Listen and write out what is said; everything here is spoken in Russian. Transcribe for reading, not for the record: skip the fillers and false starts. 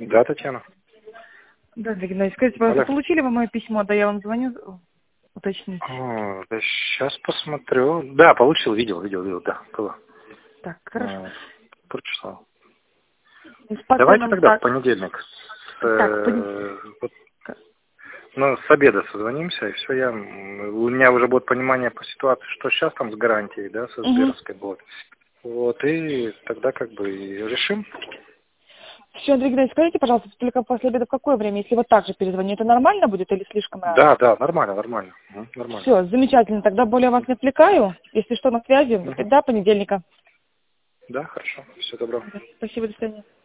Да, Татьяна. Да, Андрей Геннадьевич, скажите, пожалуйста, Алло. получили вы мое письмо? Да, я вам звоню уточнить. Да, сейчас посмотрю. Да, получил, видел, да, было. Так, хорошо. Прочитал. По Давайте ценам тогда в так. понедельник Так, с обеда созвонимся, и все, у меня уже будет понимание по ситуации, что сейчас там с гарантией, да, со Сберовской будет. Вот, и тогда как бы и решим. Все, Андрей Геннадьевич, скажите, пожалуйста, только после обеда в какое время? Если вот так же перезвоню, это нормально будет или слишком рано? Да, нормально. Нормально. Все, замечательно. Тогда более вас не отвлекаю. Если что, на связи. Мгм. До понедельника. Да, хорошо. Всего доброго. Спасибо, до свидания.